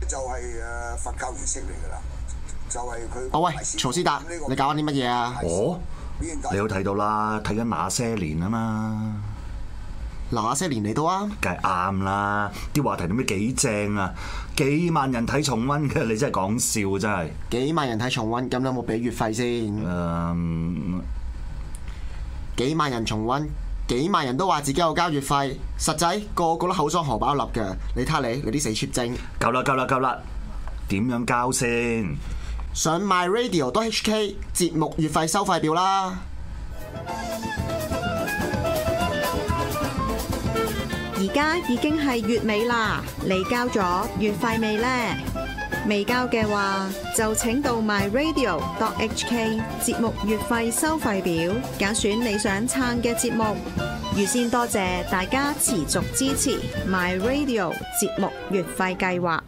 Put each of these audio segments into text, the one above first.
就係佛教儀式嚟㗎啦，就係佢。 哦喂，曹思達，你搞緊啲乜嘢啊？ 哦，你有睇到啦，睇緊那些年啊嘛。 那些年嚟到啊？ 梗係啱啦，啲話題點解幾正啊？幾萬人睇重溫嘅，你真係講笑真係。 幾萬人睇重溫，咁有冇俾月費先？幾萬人重溫，幾萬人都話自己有交月費，實際個個都口裝荷包粒嘅。你睇你啲死 cheap 精！ 夠啦，點樣交先？ 上 myradio.hk 節目月費收費表啦。 而家已經係月尾啦，你交咗月費未呢？未交嘅話，就請到 myradio.hk 節目月費收費表，揀選你想撐嘅節目。預先多謝大家持續支持 myradio 節目月費計劃。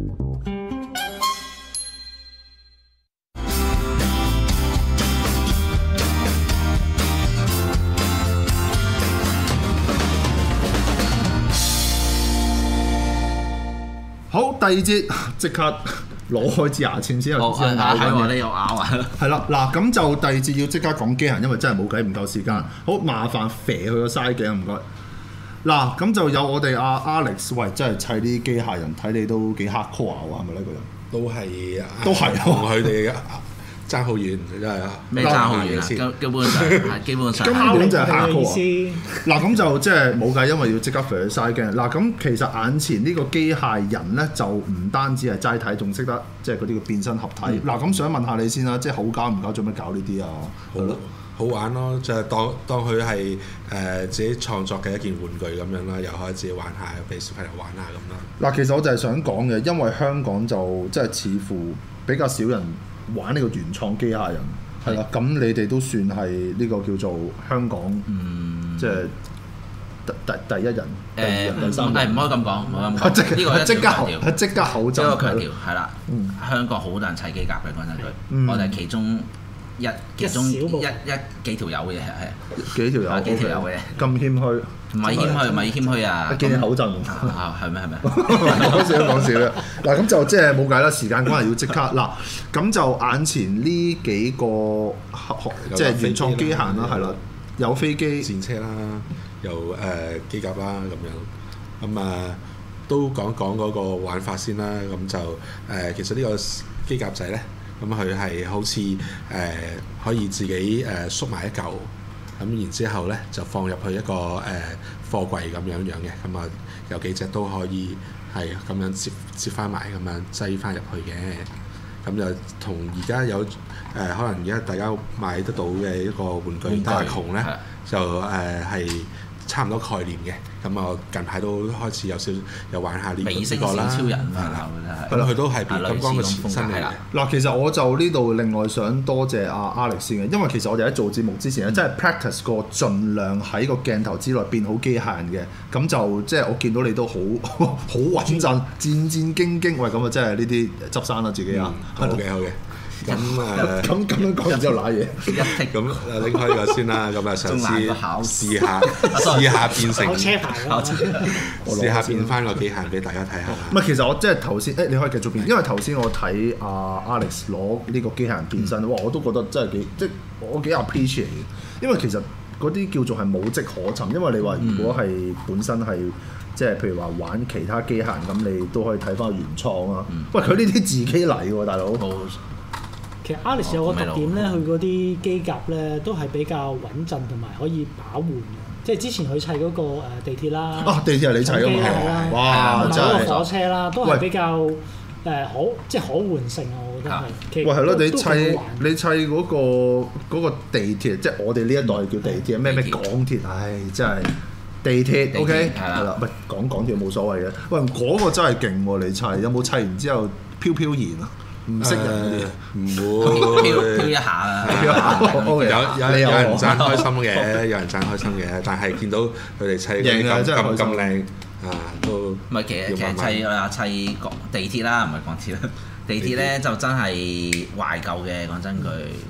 好，第二節即刻攞開支牙籤先，頭先咬緊嘅。 你又咬啊？ 係啦，嗱咁就第二節要即刻講機械人，因為真係冇計，唔夠時間。好麻煩肥佢個嘥鏡，唔該。嗱咁就有我哋阿 Alex， 喂，真係砌啲機械人，睇你都幾 hardcore 啊，係咪呢個人？ 都係同佢哋爭好遠，真係咩爭好遠啊？基本上根本就係 hardcore。嗱咁就即係冇計，因為要即刻肥佢嘥鏡。嗱咁其實眼前呢個機械人咧，就唔單止係齋睇，仲識得即係嗰啲嘅變身合體。嗱咁想問下你先啦，即係好搞唔搞？做咩搞呢啲啊？ 好玩咯，就係當佢係自己創作嘅一件玩具咁樣啦，又可以自己玩下，俾小朋友玩下咁啦。 嗱，其實我就係想講嘅，因為香港就即係似乎比較少人玩呢個原創機械人，係啦。咁你哋都算係呢個叫做香港，即係第一人、第二人、第三人。 唔可以咁講，唔可以咁講。呢個即刻口罩。 一個強調係啦，香港好多人砌機甲嘅，講真句，我哋係其中一幾條友嘅啫，係幾條友嘅， 咁謙虛， 唔係謙虛啊！ 見你口震係咩？ 講笑啦！嗱咁就即係冇計啦，時間關係要即刻嗱，咁就眼前呢幾個即係原創機械啦，係啦，有飛機、 戰車啦，有機甲啦咁樣，咁都講嗰個玩法先啦，咁就其實呢個機甲仔咧。咁佢係好似可以自己縮埋一嚿，咁然之後咧就放入去一個貨櫃咁樣嘅，咁有幾隻都可以係咁樣接翻埋，咁樣擠翻入去嘅，咁就同而家有可能而家大家買得到嘅一個玩具大窮咧，就係差唔多概念嘅。咁我近排都開始有玩下呢個啦， 超人係啦，佢都係變金剛嘅前身嚟嘅。 嗱，其實我就呢度另外想多謝阿 Alex 先嘅，因為其實我哋喺做節目之前咧，真係 practice 過，盡量喺個鏡頭之內變好機械人嘅。咁就即係我見到你都好穩陣，戰戰兢兢。喂，咁啊，真係呢啲執生啦自己啊。 好嘅。咁咁樣講完之後揦嘢， 咁拎開呢個先啦，咁試下變成車牌試下變翻個機械俾大家睇下。 唔係，其實我即係頭先，你可以繼續變，因為頭先我睇阿 Alex 攞呢個機械人變身，哇！我都覺得真係我幾 appreciate 嘅，因為其實嗰啲叫做係無跡可尋，因為你話如果係本身係即係譬如話玩其他機械人咁，你都可以睇翻原創啊。喂，佢呢啲自己嚟喎，大佬。 其實 Alex 有個特點咧，佢嗰啲機甲咧都係比較穩陣同埋可以把玩嘅。即係之前佢砌嗰個地鐵啦， 地鐵係你砌㗎嘛？哇！ 真係嗰個火車啦，都係比較即係可換性啊！我覺得係。喂， 係咯，你砌嗰個地鐵，即係我哋呢一代叫地鐵，咩港鐵？唉，真係地鐵 OK 係啦，唔係講港鐵冇所謂嘅。喂，嗰個真係勁喎！你砌有冇砌完之後飄然啊？唔識人嗰啲， 唔會飄一下啊！ 有人讚開心嘅，有人讚開心嘅，但係見到佢哋砌咁靚啊，都唔係其實砌地鐵啦，唔係港鐵啦。地鐵咧就真係懷舊嘅，講真句。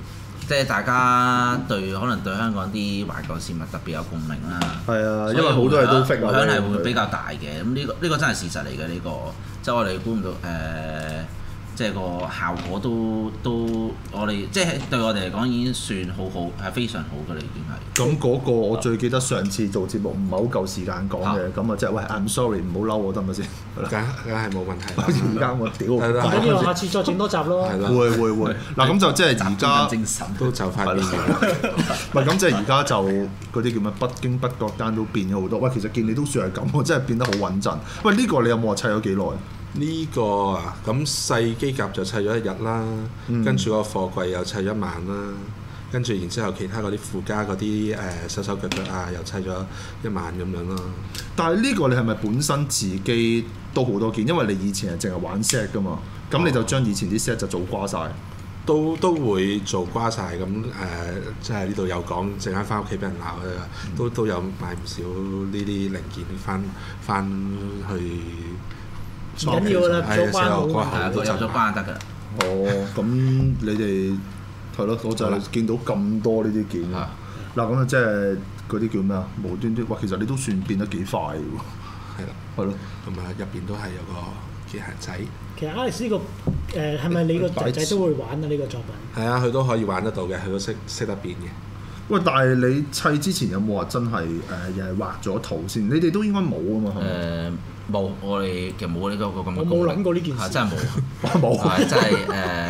即係大家可能對香港啲懷舊事物特別有共鳴啦。 係啊，因為好多嘢都 fit 回響係會比較大嘅。咁呢個真係事實嚟嘅呢個，即係我哋估唔到即係個效果都我哋即係對我哋嚟講已經算好好，係非常好嘅啦，已經係。 咁嗰個我最記得上次做節目唔係好夠時間講嘅，咁啊即係喂 I'm sorry 唔好嬲我得唔得先？ 梗係冇問題。 好似而家我屌， 唔緊要，下次再整多集咯。 會嗱咁就即係而家精神都就快變嘅。 唔係咁即係而家就嗰啲叫咩？不經不覺間都變咗好多。喂，其實見你都算係咁喎，真係變得好穩陣。喂，呢個你有冇話砌咗幾耐？ 呢個啊，咁細機甲就砌咗1日啦，跟住個貨櫃又砌咗1晚啦，跟住然之後其他嗰啲附加嗰啲手手腳腳啊，又砌咗1晚咁樣咯。 但係呢個你係咪本身自己都好多件？因為你以前係淨係玩 set 㗎嘛，咁你就將以前啲 set 就做瓜晒。 都會做瓜晒咁即係呢度有講，陣間翻屋企俾人鬧都有買唔少呢啲零件翻去。 唔緊要啦，做關好， 有咗關就得㗎。 哦，咁你哋係咯，我就係見到咁多呢啲件。嗱，咁啊，即係嗰啲叫咩啊？無端端，哇！其實你都算變得幾快喎。 係啦， 係咯， 同埋入邊都係有個機械仔。 其實 Alex 呢個係咪你個仔仔都會玩啊？呢個作品係啊，佢都可以玩得到嘅，佢都識得變嘅。 喂，但係你砌之前有冇話真係又係畫咗圖先？你哋都應該冇啊嘛，係咪？ 冇，我哋其實冇呢個咁嘅。 我冇諗過呢件事， 真係冇， 冇， 真係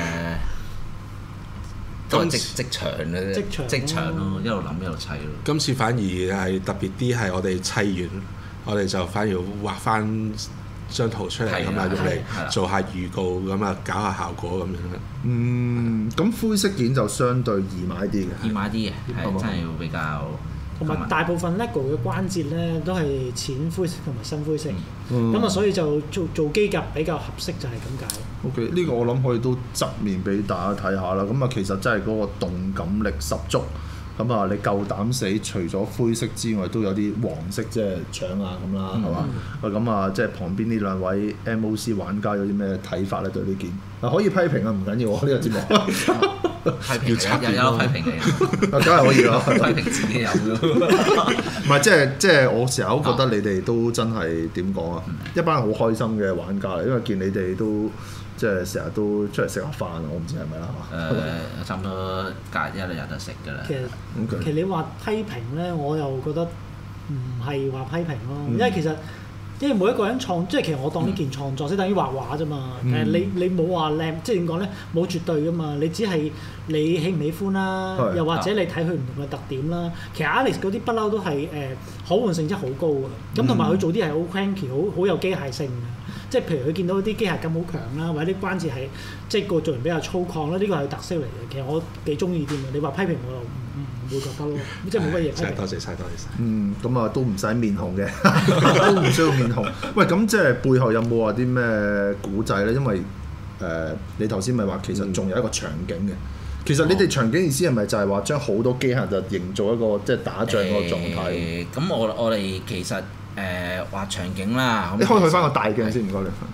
都係即場嘅，即場咯，一路諗一路砌咯。 今次反而係特別啲，係我哋砌完，我哋就反而畫翻張圖出嚟咁啊，用嚟做下預告咁啊，搞下效果咁樣。 咁灰色件就相對易買啲嘅， 易買啲嘅，係真係要比較。 同埋大部分 LEGO 嘅關節咧都係淺灰色同埋深灰色，咁啊所以就做機甲比較合適就係咁解。 OK， 呢個我諗可以都側面俾大家睇下啦。咁啊其實真係嗰個動感力十足。咁啊，你夠膽死，除咗灰色之外，都有啲黃色，即係搶啊咁啦，係嘛？咁啊，即係旁邊呢兩位 MOC 玩家有啲咩睇法咧？對呢件可以批評啊，唔緊要，呢個節目批評有批評嘅， 梗係可以啦， 批評自己有咯。 唔係即係我成日都覺得你哋都真係點講啊？一班好開心嘅玩家嚟，因為見你哋都。即係成日都出嚟食下飯，我唔知係咪啦。 差唔多隔一兩日就食㗎啦。 其實你話批評咧，我又覺得唔係話批評咯，因為其實每一個人即係其實我當呢件創作，即係等於畫畫啫嘛。你冇話靚，即係點講咧？冇絕對㗎嘛。你只係你喜唔喜歡啦，又或者你睇佢唔同嘅特點啦。其實 Alex 嗰啲不嬲都係可換性質好高嘅，咁同埋佢做啲係好 cranky，好有機械性嘅。即係譬如佢見到啲機械感好強啦，或者啲關節係即係個造型比較粗獷啦，呢個係佢特色嚟嘅。其實我幾中意啲嘅。你話批評我又唔會覺得咯，即係冇乜嘢批評。 多謝晒。 咁啊都唔使面紅嘅，都唔需要面紅。喂，咁即係背後有冇話啲咩古仔咧？因為你頭先咪話其實仲有一個場景嘅。其實你哋場景意思係咪就係話將好多機械就營造一個即係打仗嗰個狀態？ 咁我哋其實。畫場景啦， 你可以去翻個大鏡先，唔該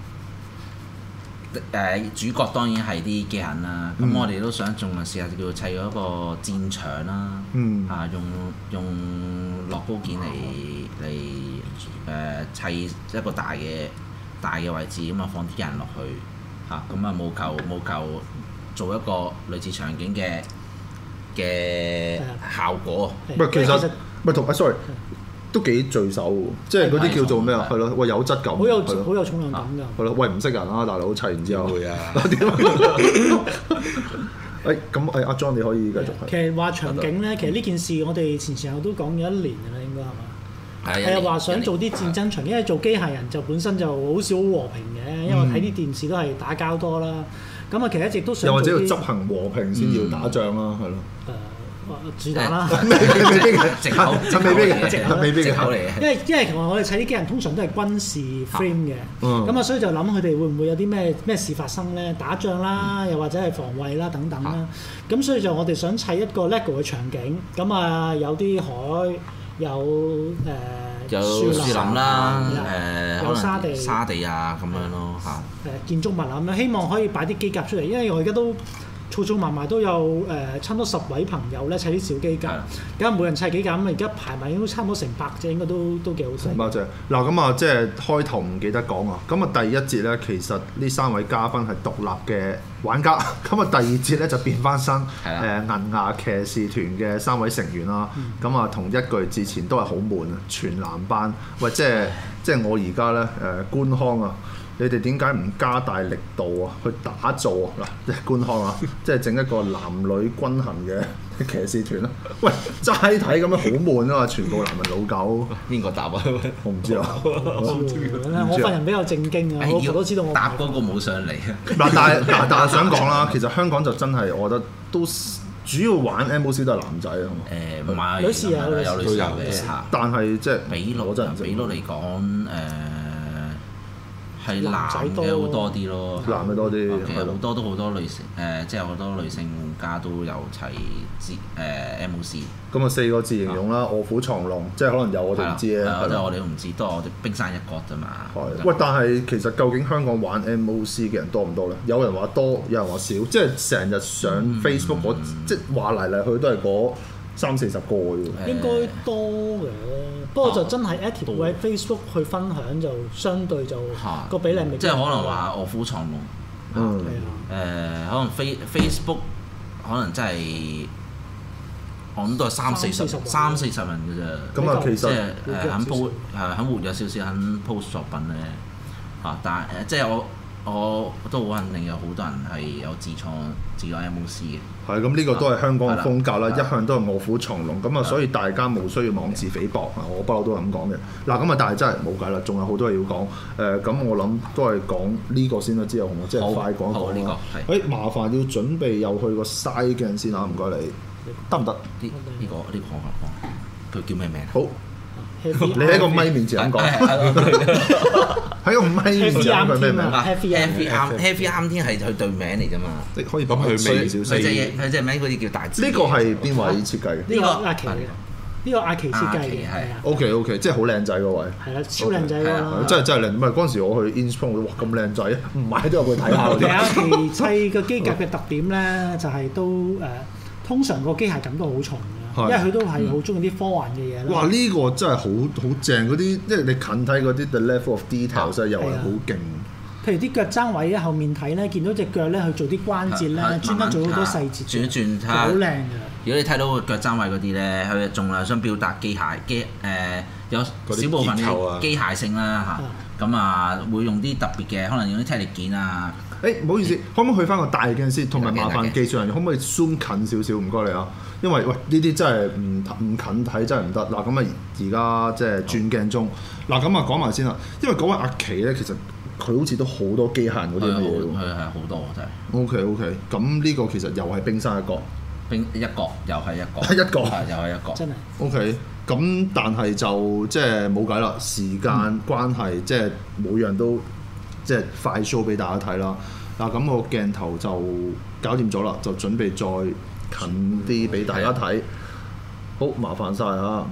你。主角當然係啲機械人啦，咁我哋都想仲試下叫砌咗一個戰場啦，用樂高件嚟砌一個大嘅位置，咁啊放啲人落去嚇，咁啊冇求做一個類似場景嘅效果。 唔係其實唔係同sorry。都幾聚手喎，即係嗰啲叫做咩啊？係咯，喂有質感， 好有重量感㗎。 係咯，喂唔識人啊，大佬砌完之後。 會啊。 咁阿 John 你可以繼續。 其實話場景咧，其實呢件事我哋前後都講咗1年㗎啦，應該係嘛？係啊，話想做啲戰爭場，因為做機械人就本身就好少和平嘅，因為睇啲電視都係打交多啦。咁啊，其實一直都想。又或者要執行和平先要打仗啦，係咯。 主打啦， 未必嘅， 藉口嚟嘅。 因為其實我哋砌啲機人通常都係軍事 frame 嘅，咁啊所以就諗佢哋會唔會有啲咩事發生咧？打仗啦，又或者係防衛啦等等啦。咁所以就我哋想砌一個 LEGO 嘅場景，咁啊有啲海，有樹林啦， 有沙地啊咁樣咯嚇。 建築物啊咁樣，希望可以擺啲機甲出嚟，因為我而家都儲埋都有差唔多10位朋友咧砌啲小機甲，咁每人砌幾架咁，而家排埋應該差唔多成100隻，應該都幾好睇。 成100隻嗱，咁啊，即係開頭唔記得講啊。咁啊，第一節咧，其實呢3位嘉賓係獨立嘅玩家。咁啊，第二節咧就變翻身銀牙騎士團嘅3位成員啦。咁啊，同一句之前都係好悶啊，全男班。喂，即係我而家咧官腔啊！你哋點解唔加大力度啊？去打造啊嗱，即係官腔啊，即係整一個男女均衡嘅騎士團啦。喂，齋睇咁樣好悶啊嘛，全部男人老狗。 邊個答啊？ 我唔知啊。 我份人比較正經啊，我都知道我答嗰個冇上嚟啊。 但係想講啦，其實香港就真係我覺得都主要玩 MOC 都係男仔啊。 唔係， 女士啊， 有女士嘅嚇。 但係即係比率嚟講係男嘅好多啲咯， 男嘅多啲， 其實好多女性即係好多女性玩家都有砌MOC。 咁啊4個字形容啦，臥虎藏龍，即係可能有我哋唔知咧， 即係我哋都唔知，都係我哋冰山一角啫嘛。 喂，但係其實究竟香港玩 MOC 嘅人多唔多咧？有人話多，有人話少，即係成日上 Facebook 即係話嚟去都係嗰30-40個喎。 應該多嘅。不過就真係 active 喺 Facebook 去分享就相對就個比例未即係可能話臥虎藏龍，可能 Facebook 可能真係我諗都係30-40人嘅啫。 咁啊，其實即係肯活躍少少，肯 post 作品咧但係即係我都好肯定有好多人係有自創 MOC 嘅。 係咁，呢個都係香港嘅風格啦，一向都係臥虎藏龍咁啊，所以大家冇需要妄自菲薄啊！我不嬲都係咁講嘅。嗱咁啊，但係真係冇計啦，仲有好多嘢要講。咁我諗都係講呢個先啦，之後我即係快講講啦。麻煩要準備又去個嘥鏡先啊！唔該你，得唔得？ 呢個講，佢叫咩名？ 好。你喺個咪面前咁講，喺個咪面前講佢咩名 ？Happy 啱天係佢隊名嚟㗎嘛？ 你可以講佢微少少。 佢隻名好似叫大字。 呢個係邊位設計嘅？ 呢個阿奇，呢個阿奇設計嘅。 OK， 即係好靚仔嗰位。 係啦，超靚仔㗎。 真係靚，唔係嗰陣時我去 Inspire，哇咁靚仔，唔買都入去睇下。 其實阿奇砌個機甲嘅特點咧，就係都通常個機械感都好重。因為佢都係好中意啲科幻嘅嘢啦。 哇！呢個真係好正嗰啲，即係你近睇嗰啲 the level of details 又係好勁。 譬如啲腳踭位喺後面睇咧，見到隻腳咧去做啲關節咧，專登做好多細節， 轉好靚㗎。 如果你睇到個腳踭位嗰啲咧，佢仲係想表達有少部分嘅機械性啦嚇。咁啊會用啲特別嘅，可能用啲踢力件啊。 唔好意思，可唔可以去翻個大鏡先？同埋麻煩技術人員可唔可以 zoom 近少少？唔該你啊。因為呢啲真係唔近睇真係唔得嗱，咁啊而家即係轉鏡中嗱，咁啊講埋先啦。因為嗰位阿奇咧，其實佢好似都好多機械人嗰啲嘢喎， 係好多真係。 OK， 咁呢個其實又係冰山一角， 一角又係一角， 一角又係一角， 真係。 OK，咁但係就即係冇計啦，時間關係，即係每樣都即係快 show 俾大家睇啦。嗱，咁個鏡頭就搞掂咗啦，就準備再近啲俾大家睇，好麻煩晒啊！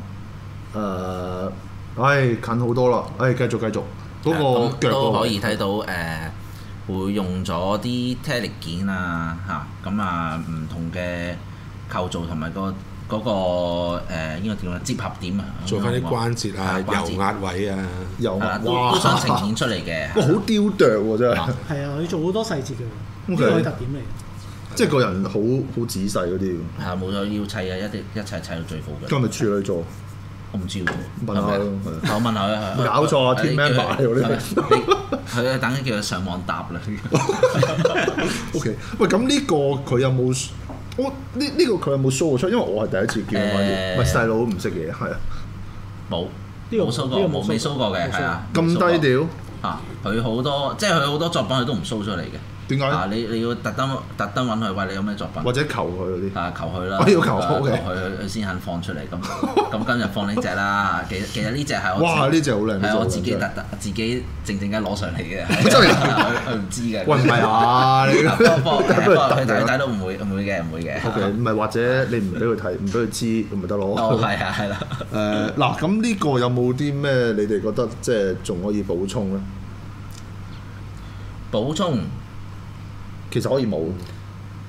近好多啦，繼續嗰個腳都可以睇到會用咗啲踢力件啊嚇，咁啊唔同嘅構造同埋嗰個應該點啊接合點啊， 做翻啲關節啊、油壓位啊， 都想呈現出嚟嘅。 哇！好雕琢喎，真係。 係啊，要做好多細節嘅，呢個係特點嚟。 即係個人好仔細嗰啲。 係啊，冇咗要砌啊，一齊砌到最好嘅。 今日處女座， 我唔知喎。 問下咯， 我問下佢。 搞錯啊 ，team member 嗰啲。 佢等緊叫佢上網答啦。 OK， 喂，咁呢個佢有冇？呢個佢有冇 show 過出？因為我係第一次見啊，唔係細佬唔識嘢，係啊。 冇 show 過，未 show 過嘅，係啊。 咁低調啊！佢好多，即係佢好多作品佢都唔 show 出嚟嘅。 點解？ 你要特登揾佢，喂，你有咩作品？ 或者求佢嗰啲。 求佢啦。 我要求佢先肯放出嚟。咁今日放呢隻啦。其實呢隻係我。 哇！呢隻好靚。 係我自己靜靜嘅攞上嚟嘅。 真係佢唔知嘅。 喂，唔係啊！你佢睇到唔會嘅。 OK， 唔係或者你唔俾佢睇，唔俾佢知咁咪得咯。 係啦。 嗱，咁呢個有冇啲咩你哋覺得即係仲可以補充咧？ 補充。 其實可以冇，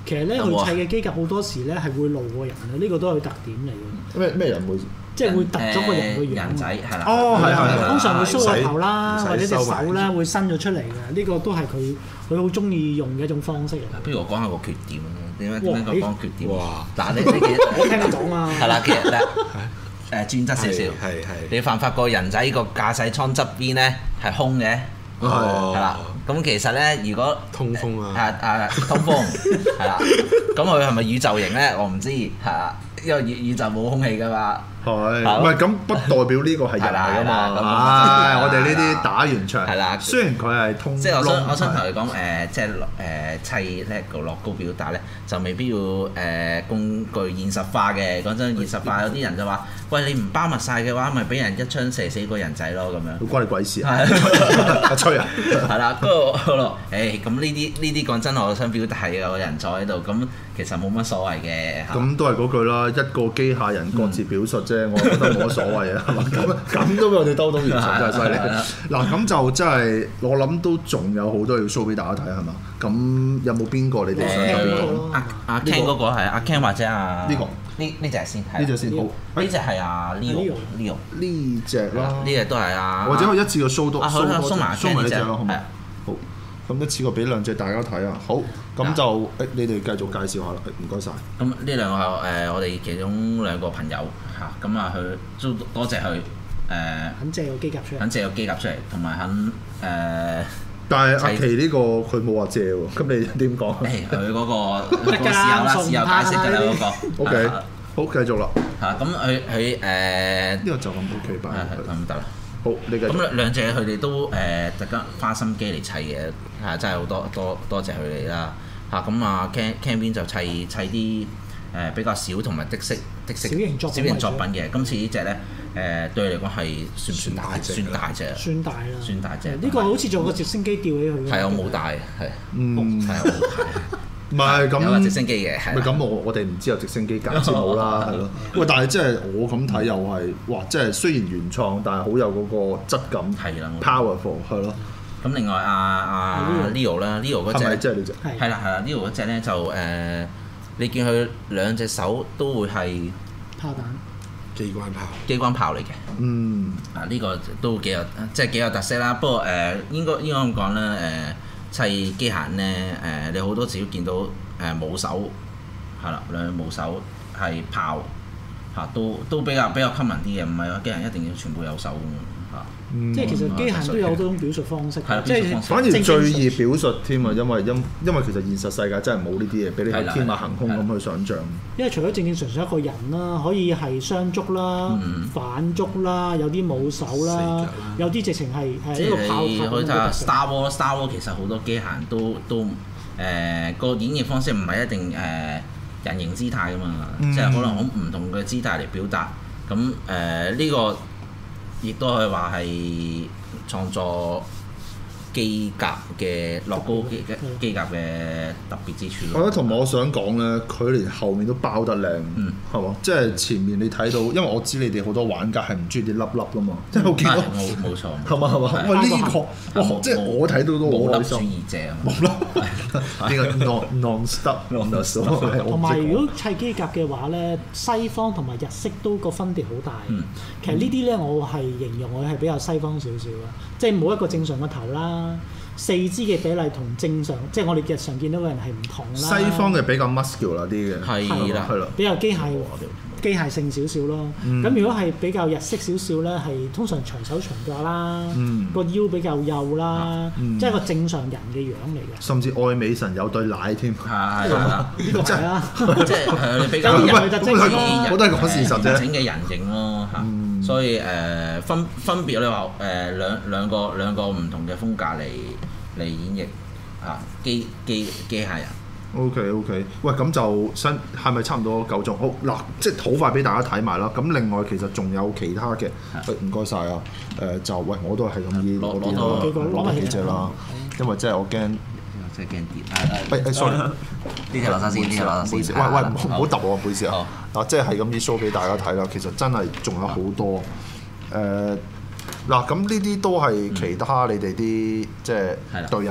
其實咧佢砌嘅機甲好多時咧係會露個人嘅，呢個都係佢特點嚟嘅。 咩人會？ 即係會突咗個人個樣。 人仔係啦。 哦，係。 通常會 show 個頭啦，或者隻手收啦會伸咗出嚟嘅，呢個都係佢好中意用嘅一種方式嚟。 不如我講下個缺點啦，點解佢講缺點？ 哇！ 嗱，你其實我聽佢講啊。 係啦，其實咧專質少少。 係。 你發唔發覺人仔個駕駛艙側邊咧係空嘅？係啦。咁其實咧，如果通風啊， 通風係啦。咁佢係咪宇宙型咧？我唔知係啊，因為宇宙冇空氣㗎嘛。 係，唔係咁不代表呢個係人嚟㗎嘛？我哋呢啲打完場， 係啦。 雖然佢係通， 即係我想同你講即係砌呢個樂高表達咧，就未必要工具現實化嘅。講真，現實化有啲人就話：喂，你唔包密晒嘅話，咪俾人一槍射死個人仔咯咁樣。 關你鬼事啊！ 阿吹啊！ 係啦，嗰個咁呢啲講真，我想表達係有個人坐喺度，咁其實冇乜所謂嘅。 咁都係嗰句啦，一個機械人各自表述啫，我覺得冇乜所謂啊，係嘛？咁都俾我哋兜到完場，真係犀利。嗱，咁就真係我諗都仲有好多要 show 俾大家睇，係嘛？咁有冇邊個你哋想睇邊個？ 阿 Ken 嗰個係阿 Ken 或者阿呢個呢隻先， 呢隻先好。 呢隻係阿 Leo 呢隻啦， 呢隻都係阿或者我一次過 show 多收埋呢隻咯，好嘛？好，咁一次過俾兩隻大家睇啊！好，咁就你哋繼續介紹下啦，唔該晒。 咁呢兩個係我哋其中兩個朋友嚇，咁佢都多謝佢肯借個機甲出嚟， 肯借個機甲出嚟，同埋肯但係阿奇呢個佢冇話借喎，咁你點講？ 佢嗰個試有解釋㗎啦嗰個。 OK，好，繼續啦。 嚇，咁佢呢個就咁 OK 吧？ 咁得啦。 好，你繼續。 咁兩隻佢哋都特登花心機嚟砌嘅，係真係好多謝佢哋啦。嚇，咁啊 Ken 邊就砌啲比較少同埋的式小型作品嘅。今次呢隻咧對你嚟講係算大隻， 算大啦， 算大隻。 呢個好似做個直升機吊起佢。 係我冇帶，係係我冇帶。 唔係咁有直升機嘅，係。 唔係咁，我哋唔知有直升機架先好啦，係咯。喂，但係即係我咁睇又係，哇！即係雖然原創，但係好有嗰個質感， 係啦 ，powerful 係咯。 咁另外阿 Leo 啦，Leo 嗰隻係咪即係呢隻？ 係啦，Leo 嗰隻咧就你見佢兩隻手都會係炮彈。 機關炮嚟嘅，呢個都幾有特色啦。不過應該咁講啦，砌機械人咧你好多時都見到冇手係啦，兩冇手係炮嚇，都比較 common 啲嘅，唔係話機械人一定要全部有手㗎嚇。 即係其實機械人都有好多種表述方式， 即係反而最易表述添啊，因為其實現實世界真係冇呢啲嘢俾你去天馬行空咁去想像。 因為除咗正常一個人啦，可以係雙足啦、反足啦，有啲冇手啦，有啲直情係一個炮塔。 去睇下 Star Wars 其實好多機械人都個演繹方式唔係一定人形姿態㗎嘛，即係可能好唔同嘅姿態嚟表達。咁呢個亦都可以話係創作機甲嘅樂高機甲嘅特別之處。 我覺得同埋我想講咧，佢連後面都包得靚，係嘛？即係前面你睇到，因為我知你哋好多玩家係唔中意啲粒粒噶嘛，即係我見到冇錯， 係嘛？喂，呢個哇，即係我睇到都好開心。 冇粒主義者啊！ 冇粒，呢個 non-stop。 同埋如果砌機甲嘅話咧，西方同埋日式都個分別好大。其實呢啲咧，我係形容我係比較西方少少啦，即係冇一個正常個頭啦。四肢嘅比例同正常，即係我哋日常見到嘅人係唔同啦。 西方嘅比較 muscular 啲嘅， 係啦， 比較機械性少少咯。咁如果係比較日式少少咧，係通常長手長腳啦，個腰比較幼啦，即係個正常人嘅樣嚟嘅。 甚至愛美神有對奶添， 係啦， 呢個係啦， 即係你比較人我都係講事實啫， 整嘅人形咯嚇。所以分別你話兩個唔同嘅風格嚟演繹嚇機械人。 OK， 喂，咁就係咪差唔多夠鐘？好嗱，即係好快俾大家睇埋啦。咁另外其實仲有其他嘅，唔該晒啊。就喂，我都係咁意攞埋幾隻啦，因為真係我驚， 真係驚跌。 sorry， 呢隻攞先，呢隻攞先。 喂，唔好揼我，唔好意思啊。嗱，即係咁意 show 俾大家睇啦。其實真係仲有好多嗱，咁呢啲都係其他你哋啲即係隊友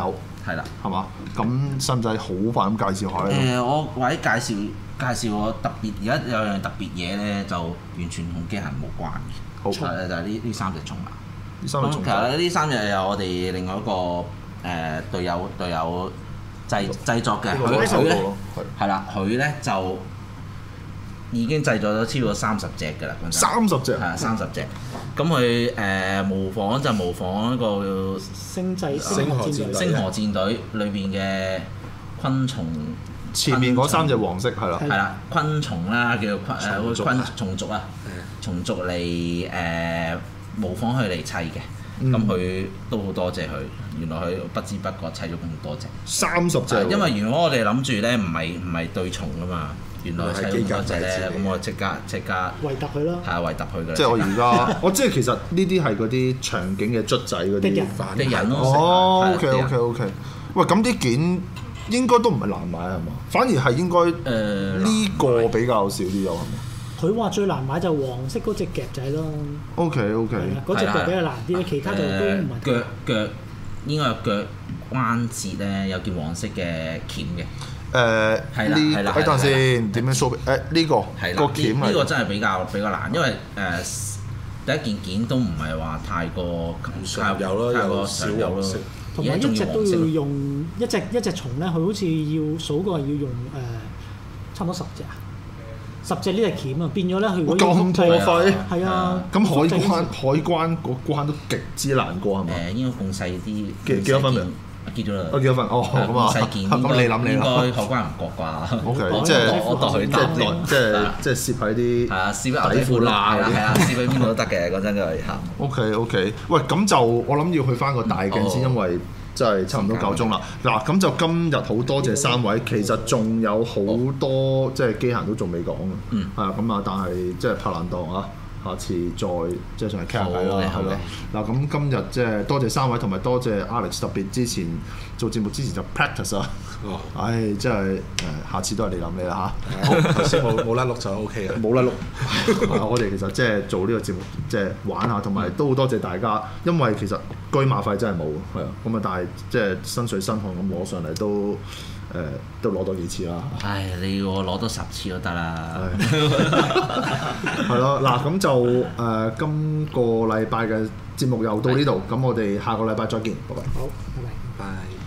係啦， 係嘛？咁使唔使好快咁介紹下咧？ 我或者介紹我特別而家有樣特別嘢咧，就完全同機械人冇關嘅。 好， 就係呢三隻蟲啦。 呢三隻蟲。 其實呢三隻有我哋另外一個隊友製作嘅，佢咧係啦，佢咧就已經製作咗超過30隻㗎啦。 30隻？ 係30隻。咁佢模仿一個星河戰隊裏邊嘅昆蟲。 前面嗰3隻黃色係啦。 係啦，昆蟲啦，叫做蟲族啊，蟲族嚟模仿佢嚟砌嘅。咁佢都好多謝佢，原來佢不知不覺砌咗咁多隻。 30隻。 因為如果我哋諗住咧，唔係對蟲噶嘛，原來砌咁多隻咧，咁我即刻圍揼佢咯。係啊，圍揼佢㗎。 即係我而家，我即係其實呢啲係嗰啲場景嘅卒仔嗰啲敵人咯。 哦，OK。喂，咁啲件應該都唔係難買係嘛？反而係應該呢個比較少啲有係嘛？ 佢話最難買就黃色嗰隻夾仔咯。 OK。 嗰隻就比較難啲，其他就都唔係。 腳應該有腳關節咧，有件黃色嘅鉗嘅。 係啦。等陣先，點樣 show？呢個個鉗呢個真係比較難，因為第一件件都唔係話太過常有咯，有少黃色。 同埋一隻都要用一隻蟲咧，佢好似要數過要用差唔多10隻啊，10隻呢隻鉗啊，變咗咧佢咁破費。 係啊。 咁海關嗰關都極之難過係咪？ 應該咁細啲。 幾多分未？ 結咗啦。 幾多分？哦，咁啊。 細件。 咁你諗應該海關唔覺啩 ？OK，即係我當佢即係攝喺啲係啊，攝喺底褲罅嗰啲，係啊，攝喺邊度都得嘅。講真就係嚇。 OK，喂，咁就我諗要去翻個大鏡先，因為真係差唔多夠鐘啦。嗱，咁就今日好多謝3位，其實仲有好多即係機械都仲未講嘅。係啊，咁啊，但係即係拍爛檔啊！下次再即係上嚟傾下偈啦，係咯。嗱，咁今日即係多謝3位，同埋多謝 Alex， 特別之前做節目之前就 practice 啊。唉，真係下次都係你諗你啦嚇。 好，頭先冇甩碌就 OK 啦。 冇甩碌。我哋其實即係做呢個節目，即係玩下，同埋都好多謝大家，因為其實居馬費真係冇，係啊。咁啊，但係即係身水身汗咁攞上嚟都攞多幾次啦。 唉，你要我攞多10次都得啦。 係咯，嗱，咁就今個禮拜嘅節目又到呢度，咁我哋下個禮拜再見，拜拜。 好，拜拜。 拜。